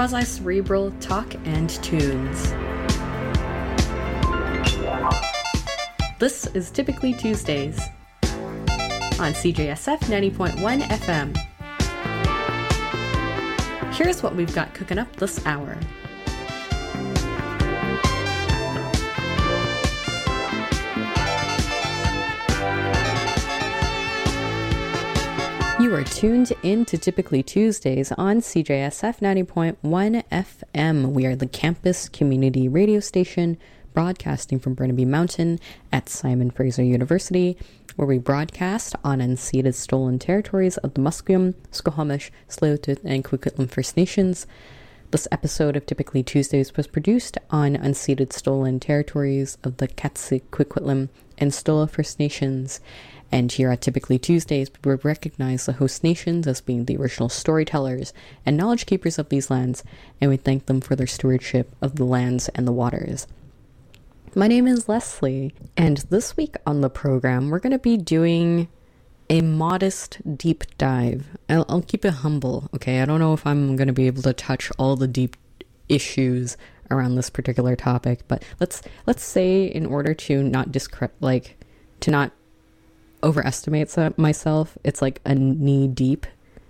quasi-cerebral talk and tunes. This is Typically Tuesdays on CJSF 90.1 FM. Here's what we've got cooking up this hour. You are tuned in to Typically Tuesdays on CJSF 90.1 FM. We are the campus community radio station broadcasting from Burnaby Mountain at Simon Fraser University, where we broadcast on unceded stolen territories of the Musqueam, Squamish, Tsleil-Waututh, and Coquitlam First Nations. This episode of Typically Tuesdays was produced on unceded stolen territories of the Katsik, Coquitlam, and Stola First Nations. And here at Typically Tuesdays, we recognize the host nations as being the original storytellers and knowledge keepers of these lands, and we thank them for their stewardship of the lands and the waters. My name is Leslie, and this week on the program, we're going to be doing a modest deep dive. I'll keep it humble, okay? I don't know if I'm going to be able to touch all the deep issues around this particular topic, but let's say, in order to not to not overestimate myself, it's like a knee-deep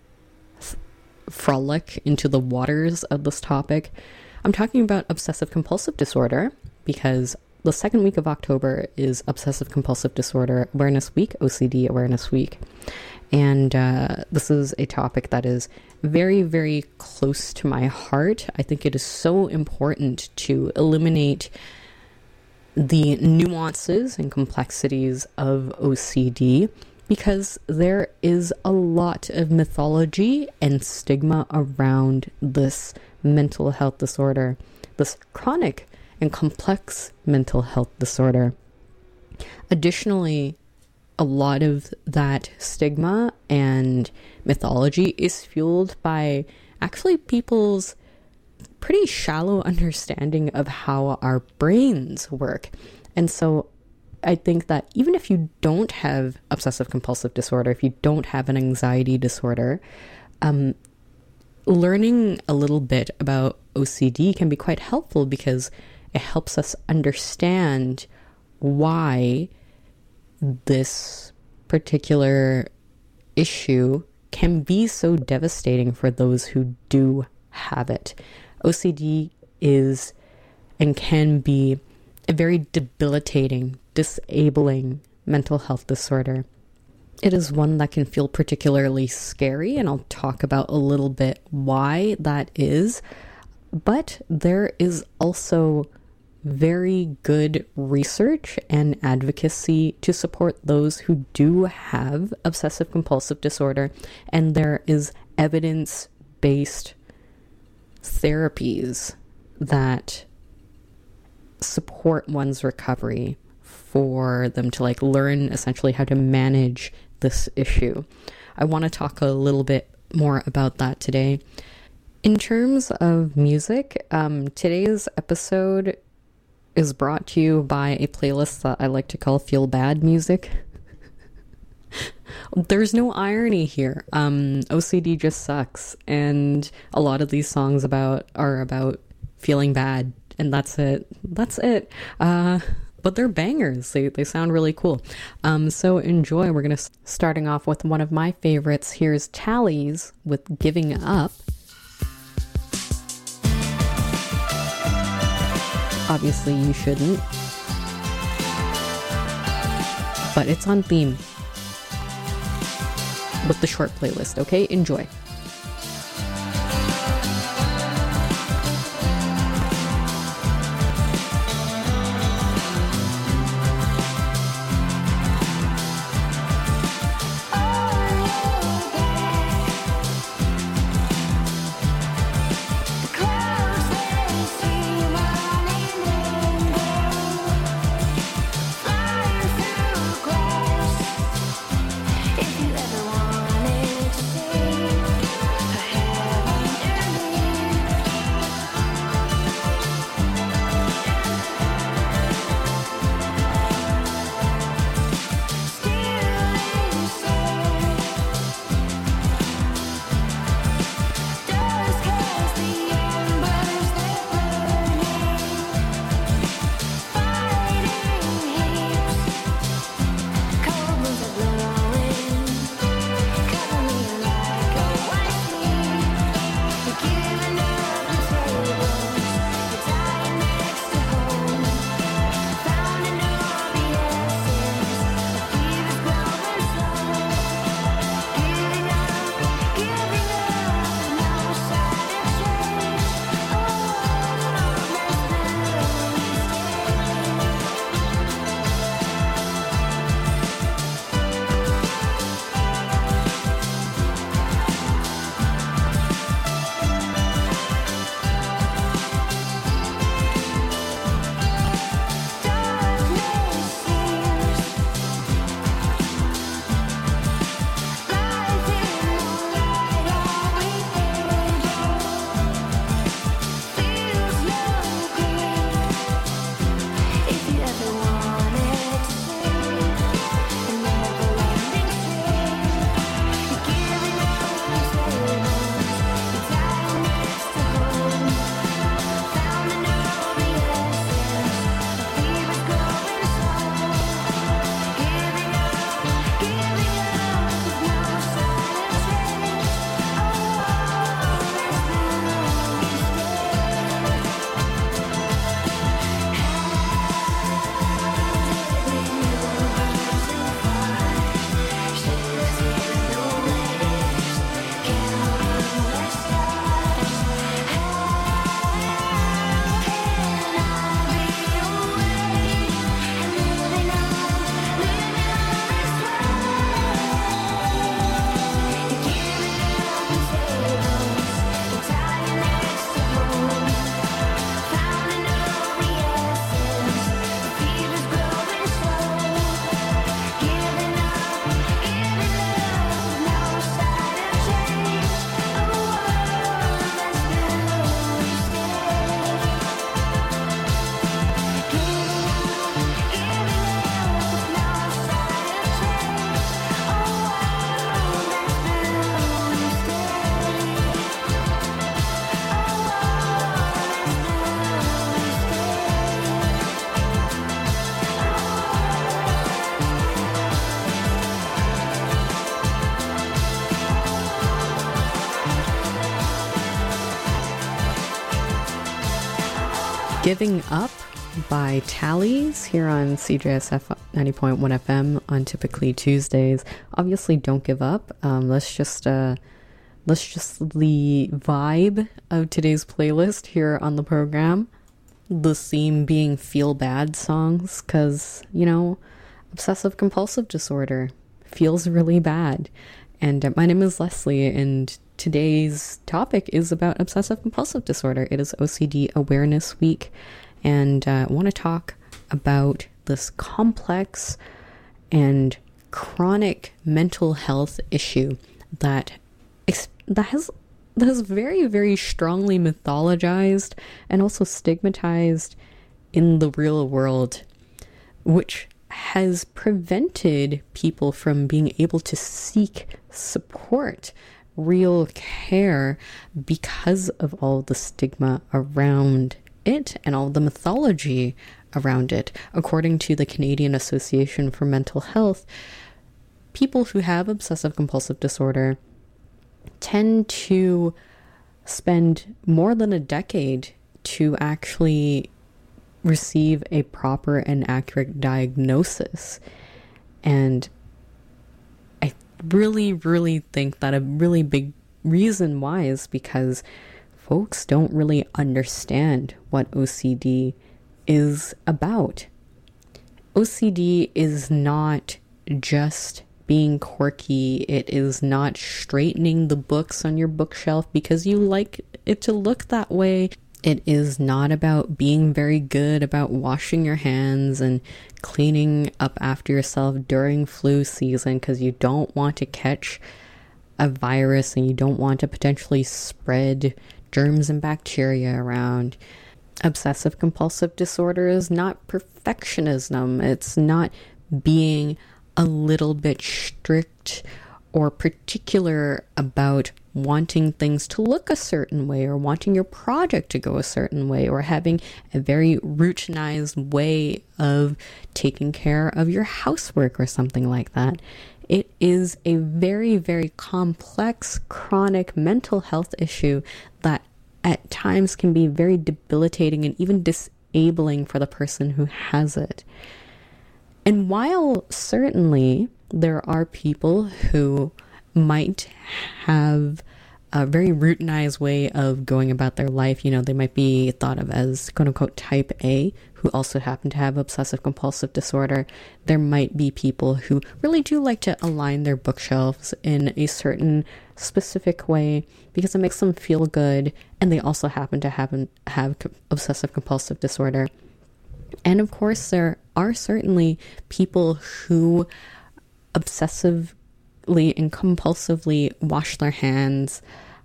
frolic into the waters of this topic. I'm talking about obsessive compulsive disorder because the second week of October is Obsessive Compulsive Disorder Awareness Week, OCD Awareness Week. And this is a topic that is very, very close to my heart. I think it is so important to eliminate the nuances and complexities of OCD because there is a lot of mythology and stigma around this mental health disorder, this chronic and complex mental health disorder. Additionally, a lot of that stigma and mythology is fueled by actually people's pretty shallow understanding of how our brains work. And so I think that even if you don't have obsessive compulsive disorder, if you don't have an anxiety disorder, learning a little bit about OCD can be quite helpful because it helps us understand why this particular issue can be so devastating for those who do have it. OCD is and can be a very debilitating, disabling mental health disorder. It is one that can feel particularly scary, and I'll talk about a little bit why that is. But there is also very good research and advocacy to support those who do have obsessive compulsive disorder, and there is evidence-based therapies that support one's recovery for them to learn essentially how to manage this issue. I want to talk a little bit more about that today. In terms of music, today's episode is brought to you by a playlist that I like to call Feel Bad Music. There's no irony here. OCD just sucks, and a lot of these songs are about feeling bad, and that's it. But they're bangers. They sound really cool. So enjoy. We're gonna starting off with one of my favorites. Here's Tallies with Giving Up. Obviously, you shouldn't, but it's on theme with the short playlist, okay? Enjoy. If you ever wanted to say Giving Up by Tallies here on CJSF 90.1 FM on typically Tuesdays. Obviously, don't give up. Let's just the vibe of today's playlist here on the program. The theme being feel bad songs, because, you know, obsessive compulsive disorder feels really bad. And my name is Leslie, and today's topic is about obsessive compulsive disorder. It is OCD Awareness Week, and I want to talk about this complex and chronic mental health issue that has very, very strongly mythologized and also stigmatized in the real world, which has prevented people from being able to seek support, real care, because of all the stigma around it and all the mythology around it. According to the Canadian Association for Mental Health, people who have obsessive compulsive disorder tend to spend more than a decade to actually receive a proper and accurate diagnosis. And I really, really think that a really big reason why is because folks don't really understand what OCD is about. OCD is not just being quirky. It is not straightening the books on your bookshelf because you like it to look that way. It is not about being very good about washing your hands and cleaning up after yourself during flu season because you don't want to catch a virus and you don't want to potentially spread germs and bacteria around. Obsessive compulsive disorder is not perfectionism. It's not being a little bit strict or particular about wanting things to look a certain way or wanting your project to go a certain way or having a very routinized way of taking care of your housework or something like that. It is a very, very complex, chronic mental health issue that at times can be very debilitating and even disabling for the person who has it. And while certainly there are people who might have a very routinized way of going about their life, you know, they might be thought of as quote unquote type A, who also happen to have obsessive compulsive disorder. There might be people who really do like to align their bookshelves in a certain specific way because it makes them feel good, and they also happen to have obsessive compulsive disorder. And of course, there are certainly people who obsessively and compulsively wash their hands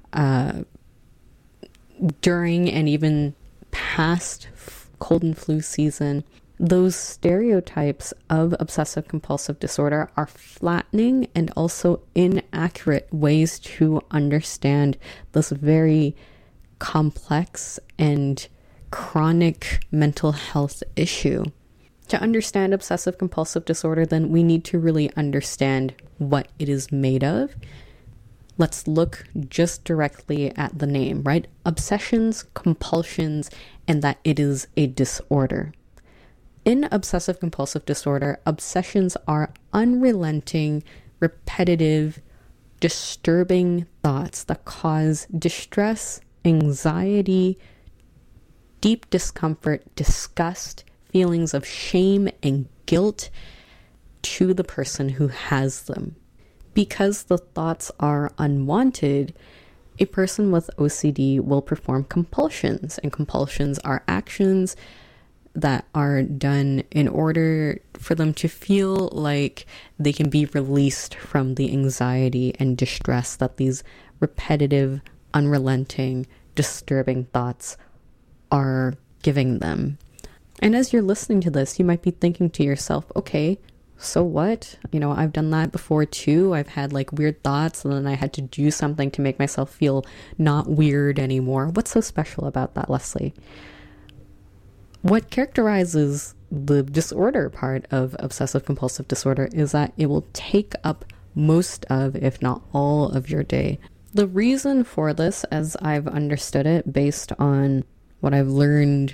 during and even past cold and flu season. Those stereotypes of obsessive compulsive disorder are flattening and also inaccurate ways to understand this very complex and chronic mental health issue. To understand obsessive compulsive disorder, then we need to really understand what it is made of. Let's look just directly at the name, right? Obsessions, compulsions, and that it is a disorder. In obsessive compulsive disorder, obsessions are unrelenting, repetitive, disturbing thoughts that cause distress, anxiety, deep discomfort, disgust, feelings of shame and guilt to the person who has them. Because the thoughts are unwanted, a person with OCD will perform compulsions, and compulsions are actions that are done in order for them to feel like they can be released from the anxiety and distress that these repetitive, unrelenting, disturbing thoughts are giving them. And as you're listening to this, you might be thinking to yourself, okay, so what? You know, I've done that before too. I've had like weird thoughts and then I had to do something to make myself feel not weird anymore. What's so special about that, Leslie? What characterizes the disorder part of obsessive compulsive disorder is that it will take up most of, if not all of your day. The reason for this, as I've understood it, based on what I've learned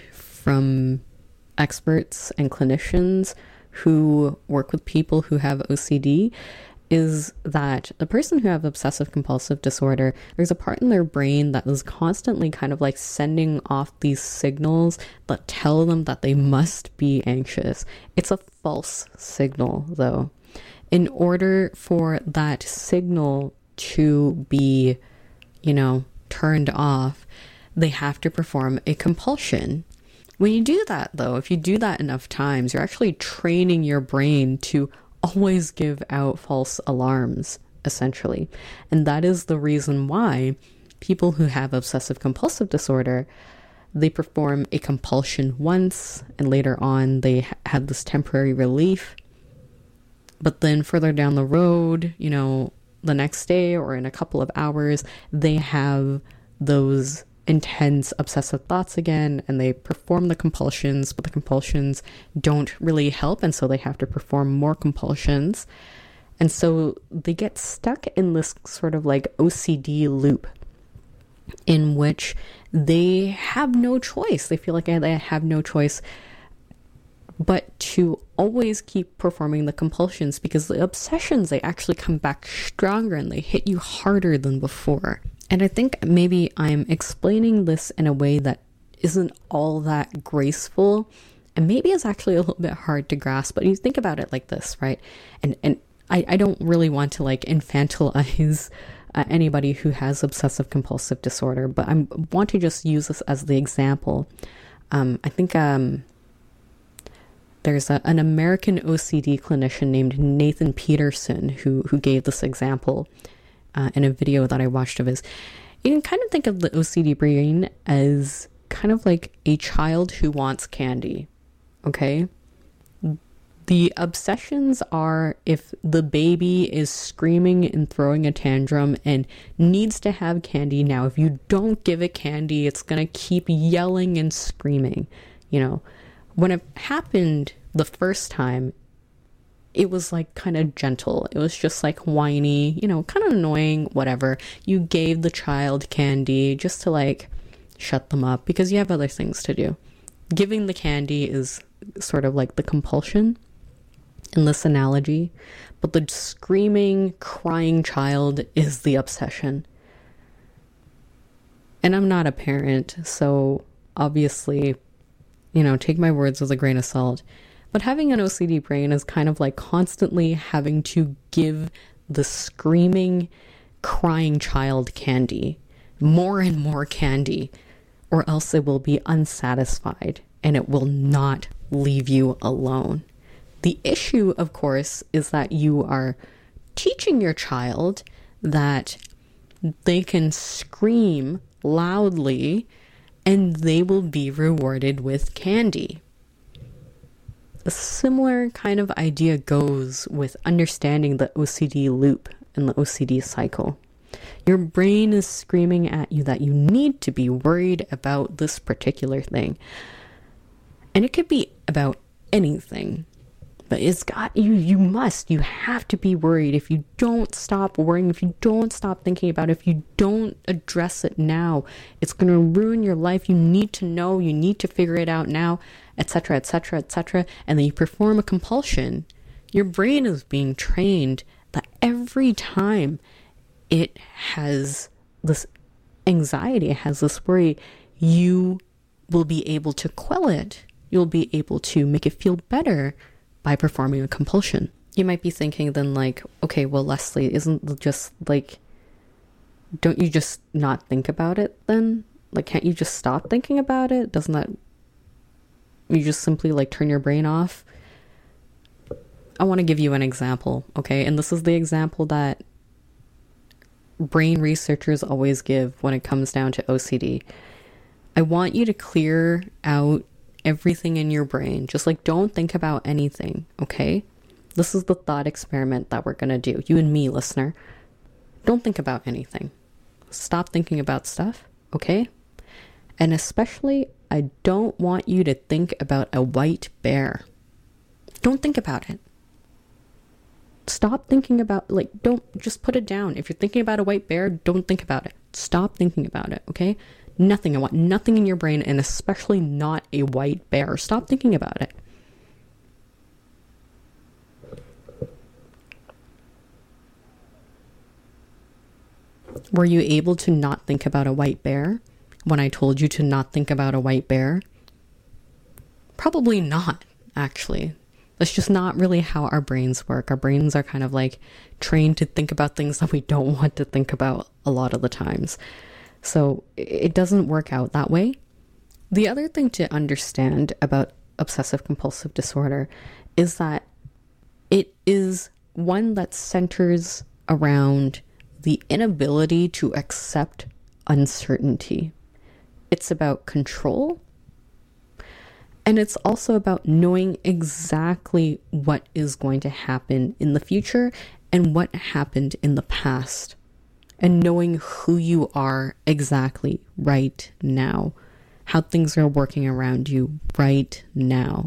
from experts and clinicians who work with people who have OCD is that the person who have obsessive compulsive disorder, there's a part in their brain that is constantly kind of like sending off these signals that tell them that they must be anxious. It's a false signal, though. In order for that signal to be, turned off, they have to perform a compulsion. When you do that, though, if you do that enough times, you're actually training your brain to always give out false alarms, essentially. And that is the reason why people who have obsessive compulsive disorder, they perform a compulsion once, and later on they have this temporary relief. But then further down the road, the next day or in a couple of hours, they have those intense obsessive thoughts again, and they perform the compulsions, but the compulsions don't really help, and so they have to perform more compulsions. And so they get stuck in this sort of like OCD loop in which they have no choice. They feel like they have no choice but to always keep performing the compulsions, because the obsessions, they actually come back stronger and they hit you harder than before. And I think maybe I'm explaining this in a way that isn't all that graceful, and maybe it's actually a little bit hard to grasp, but you think about it like this, right? And I don't really want to like infantilize anybody who has obsessive compulsive disorder, but I want to just use this as the example. I think there's an American OCD clinician named Nathan Peterson who gave this example in a video that I watched of his. You can kind of think of the OCD brain as kind of like a child who wants candy, okay? The obsessions are if the baby is screaming and throwing a tantrum and needs to have candy now. If you don't give it candy, it's going to keep yelling and screaming. When it happened the first time, it was like kind of gentle. It was just like whiny, kind of annoying, whatever. You gave the child candy just to like shut them up because you have other things to do. Giving the candy is sort of like the compulsion in this analogy, but the screaming, crying child is the obsession. And I'm not a parent, so obviously, take my words with a grain of salt. But having an OCD brain is kind of like constantly having to give the screaming, crying child candy, more and more candy, or else it will be unsatisfied and it will not leave you alone. The issue, of course, is that you are teaching your child that they can scream loudly and they will be rewarded with candy. A similar kind of idea goes with understanding the OCD loop and the OCD cycle. Your brain is screaming at you that you need to be worried about this particular thing. And it could be about anything. But you have to be worried. If you don't stop worrying, if you don't stop thinking about it, if you don't address it now, it's going to ruin your life. You need to know, you need to figure it out now, etc., etc., etc. And then you perform a compulsion. Your brain is being trained that every time it has this anxiety, it has this worry, you will be able to quell it. You'll be able to make it feel better by performing a compulsion. You might be thinking then like, okay, well, Leslie, isn't just like, don't you just not think about it then? Like, can't you just stop thinking about it? Doesn't that, you just simply like turn your brain off? I want to give you an example, okay? And this is the example that brain researchers always give when it comes down to OCD. I want you to clear out everything in your brain. Just like, don't think about anything, okay? This is the thought experiment that we're going to do. You and me, listener. Don't think about anything. Stop thinking about stuff, okay? And especially, I don't want you to think about a white bear. Don't think about it. Stop thinking about, don't just put it down. If you're thinking about a white bear, don't think about it. Stop thinking about it, okay? Nothing. I want nothing in your brain, and especially not a white bear. Stop thinking about it. Were you able to not think about a white bear when I told you to not think about a white bear? Probably not, actually. That's just not really how our brains work. Our brains are kind of like trained to think about things that we don't want to think about a lot of the times. So it doesn't work out that way. The other thing to understand about obsessive compulsive disorder is that it is one that centers around the inability to accept uncertainty. It's about control. And it's also about knowing exactly what is going to happen in the future and what happened in the past. And knowing who you are exactly right now. How things are working around you right now.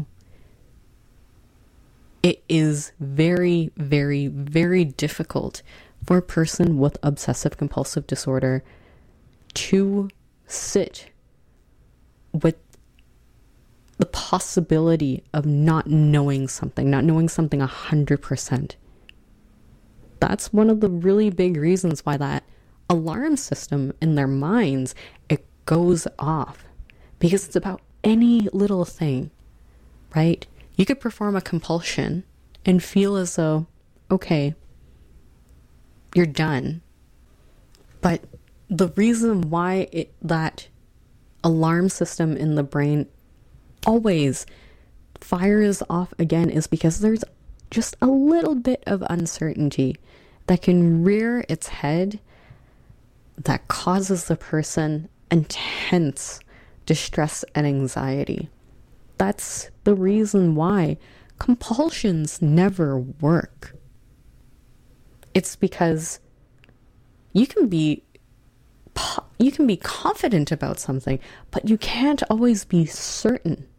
It is very, very, very difficult for a person with obsessive compulsive disorder to sit with the possibility of not knowing something 100%. That's one of the really big reasons why that alarm system in their minds, it goes off. Because it's about any little thing, right? You could perform a compulsion and feel as though, okay, you're done. But the reason why that alarm system in the brain always fires off again is because there's just a little bit of uncertainty that can rear its head that causes the person intense distress and anxiety. That's the reason why compulsions never work. It's because you can be confident about something, but you can't always be certain.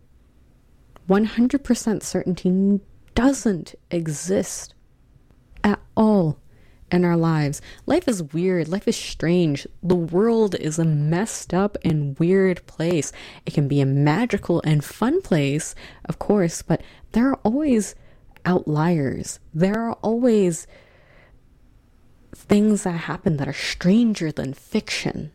100% certainty doesn't exist at all in our lives. Life is weird. Life is strange. The world is a messed up and weird place. It can be a magical and fun place, of course, but there are always outliers. There are always things that happen that are stranger than fiction.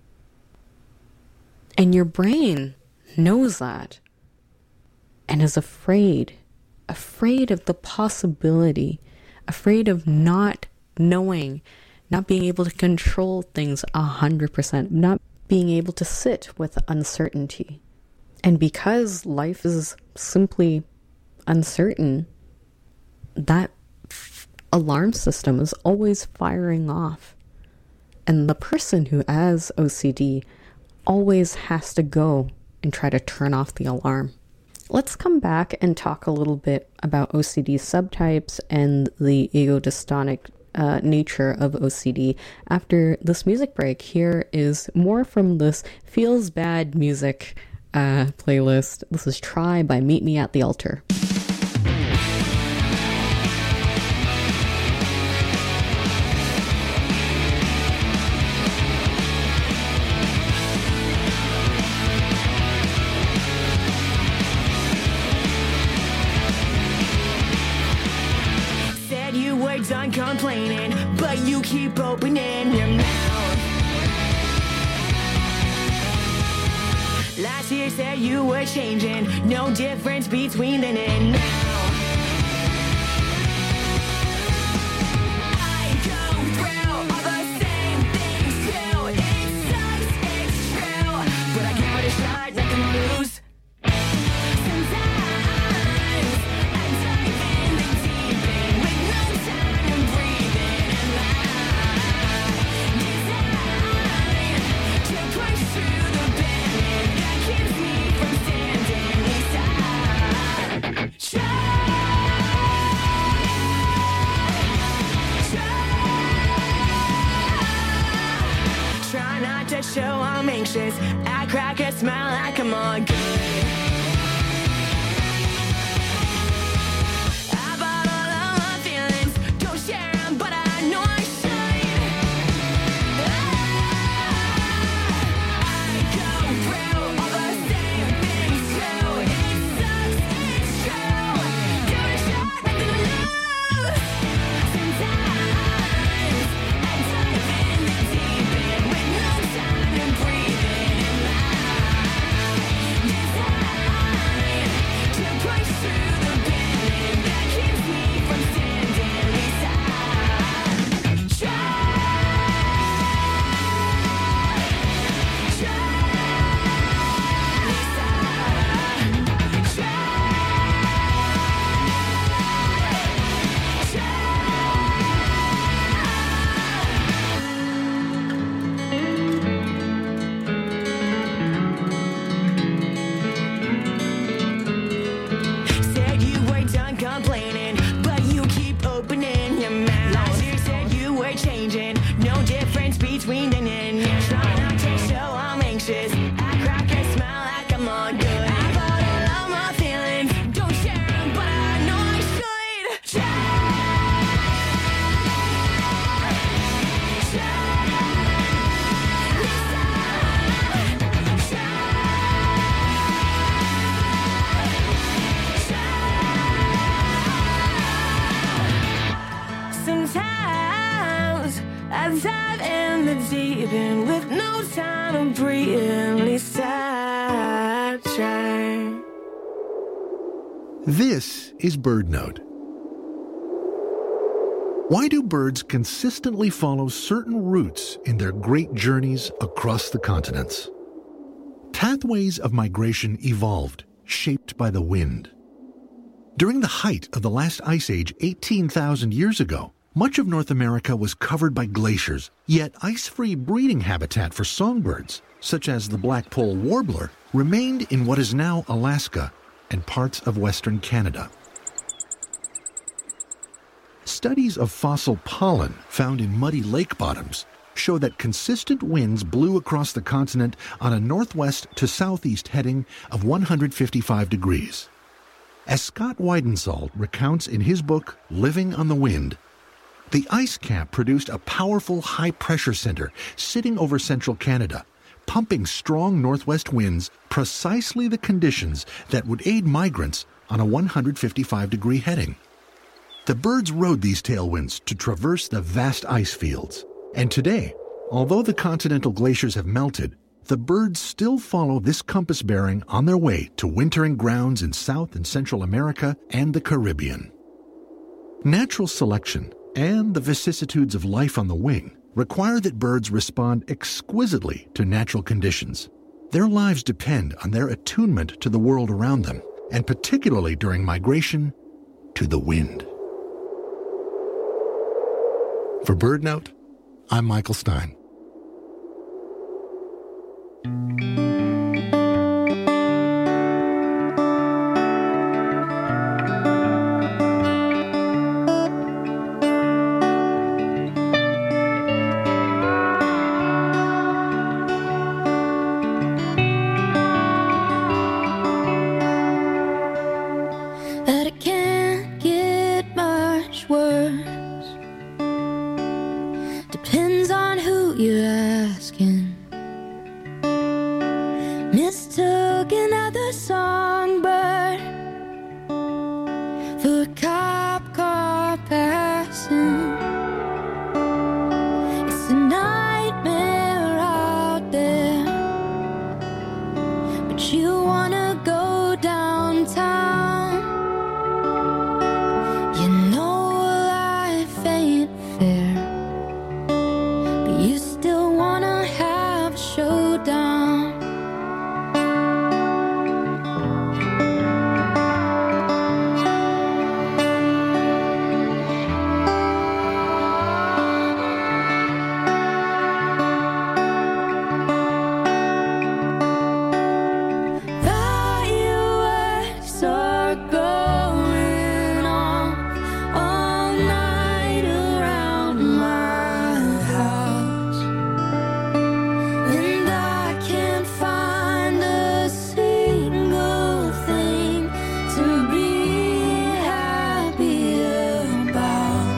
And your brain knows that and is afraid of the possibility, afraid of not knowing, not being able to control things 100%, not being able to sit with uncertainty. And because life is simply uncertain, that alarm system is always firing off. And the person who has OCD always has to go and try to turn off the alarm. Let's come back and talk a little bit about OCD subtypes and the ego-dystonic nature of OCD after this music break. Here is more from this Feels Bad music playlist. This is Try by Meet Me at the Altar. Done complaining, but you keep opening your mouth. Last year said you were changing, no difference between then and now. I go through all the same things too. It sucks, it's true, but I give it a shot, nothing to lose. Show I'm anxious, I crack a smile like I'm all good. I bought all of my feelings, don't share them, but I know I should. I sleeping with no time to breathe, at least I try. This is BirdNote. Why do birds consistently follow certain routes in their great journeys across the continents? Pathways of migration evolved, shaped by the wind. During the height of the last ice age 18,000 years ago, much of North America was covered by glaciers, yet ice-free breeding habitat for songbirds, such as the blackpoll warbler, remained in what is now Alaska and parts of Western Canada. Studies of fossil pollen found in muddy lake bottoms show that consistent winds blew across the continent on a northwest to southeast heading of 155 degrees. As Scott Weidensold recounts in his book, Living on the Wind, the ice cap produced a powerful high-pressure center sitting over central Canada, pumping strong northwest winds, precisely the conditions that would aid migrants on a 155-degree heading. The birds rode these tailwinds to traverse the vast ice fields. And today, although the continental glaciers have melted, the birds still follow this compass bearing on their way to wintering grounds in South and Central America and the Caribbean. Natural selection and the vicissitudes of life on the wing require that birds respond exquisitely to natural conditions. Their lives depend on their attunement to the world around them, and particularly during migration, to the wind. For BirdNote, I'm Michael Stein. That it can't get much worse. Depends on who you're asking. Mistook another songbird for a cop car passing. It's a nightmare out there, but you wanna go downtown. You know life ain't fair, but you still wanna have a showdown. Fireworks are going off all night around my house, and I can't find a single thing to be happy about.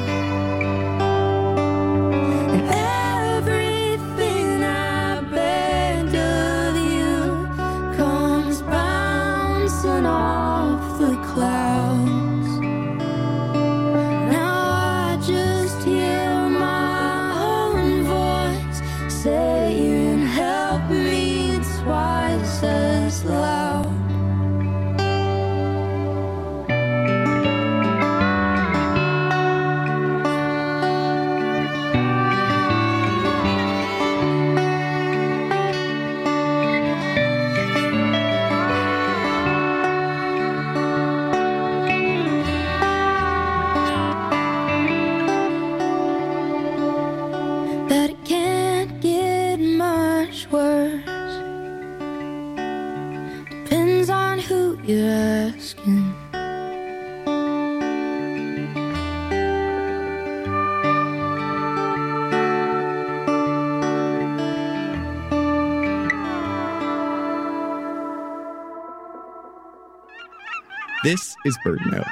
And everything I begged of you comes bouncing off the clouds. Now I just hear my own voice saying, help me, twice as loud. That it can't get much worse. Depends on who you're asking. This is BirdNote.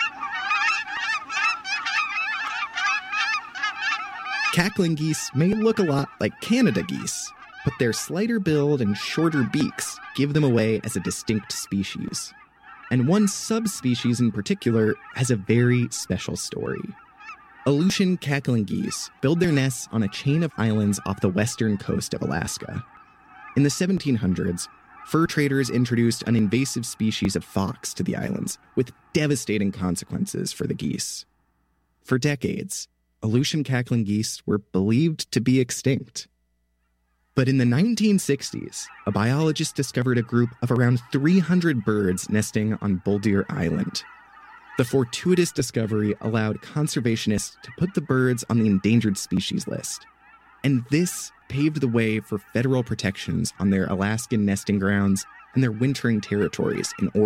Cackling geese may look a lot like Canada geese, but their slighter build and shorter beaks give them away as a distinct species. And one subspecies in particular has a very special story. Aleutian cackling geese build their nests on a chain of islands off the western coast of Alaska. In the 1700s, fur traders introduced an invasive species of fox to the islands, with devastating consequences for the geese. For decades, Aleutian cackling geese were believed to be extinct. But in the 1960s, a biologist discovered a group of around 300 birds nesting on Buldeer Island. The fortuitous discovery allowed conservationists to put the birds on the endangered species list. And this paved the way for federal protections on their Alaskan nesting grounds and their wintering territories in Oregon.